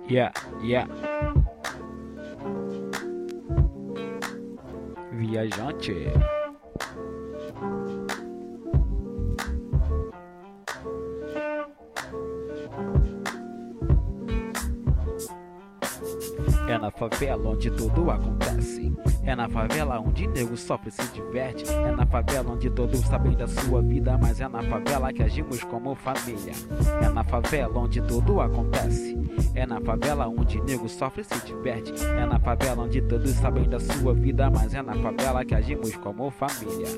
Yeah, yeah. Viajante. É na favela onde tudo acontece. É na favela onde nego sofre e se diverte. É na favela onde todos sabem da sua vida, mas é na favela que agimos como família. É na favela onde tudo acontece. É na favela onde nego sofre e se diverte. É na favela onde todos sabem da sua vida, mas é na favela que agimos como família.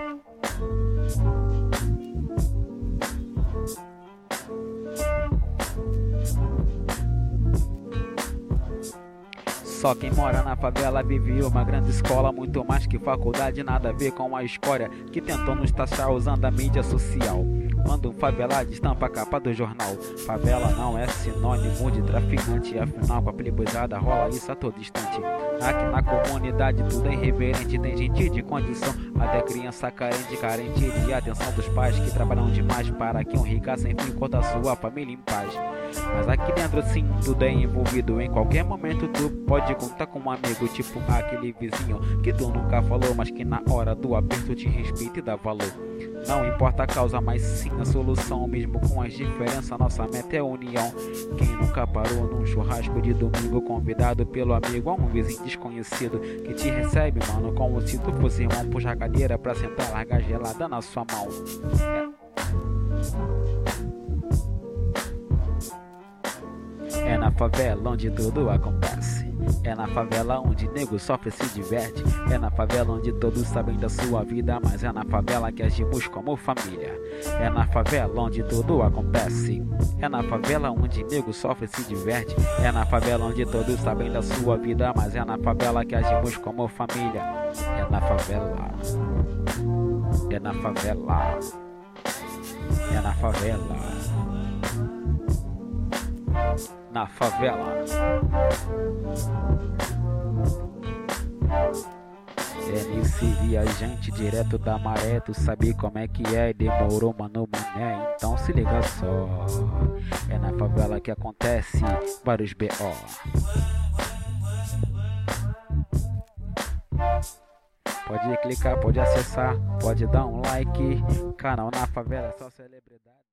Só quem mora na favela vive uma grande escola, muito mais que faculdade, nada a ver com a escória que tentou nos taxar usando a mídia social. Quando um favelado estampa a capa do jornal, favela não é sinônimo de traficante, afinal com a playboyzada rola isso a todo instante. Aqui na comunidade tudo é irreverente, tem gente de condição, até criança carente de atenção dos pais que trabalham demais para que um ricaço enfim encontre a sua família em paz. Mas aqui dentro sim, tudo é envolvido. Em qualquer momento tu pode contar com um amigo, tipo aquele vizinho que tu nunca falou, mas que na hora do aperto te respeita e dá valor. Não importa a causa, mas sim a solução. Mesmo com as diferenças, nossa meta é união. Quem nunca parou num churrasco de domingo, convidado pelo amigo a um vizinho desconhecido que te recebe, mano, como se tu fosse irmão. Puxa a cadeira pra sentar, larga gelada na sua mão. É na favela onde tudo acontece. É na favela onde nego sofre e se diverte. É na favela onde todos sabem da sua vida, mas é na favela que agimos como família. É na favela onde tudo acontece. É na favela onde nego sofre e se diverte. É na favela onde todos sabem da sua vida, mas é na favela que agimos como família. É na favela. É na favela. É na favela. Na favela. É nesse viajante direto da maré, tu sabe como é que é, demorou mano mané, então se liga só. É na favela que acontece vários B.O. Pode clicar, pode acessar, pode dar um like. Canal Na Favela é só celebridade.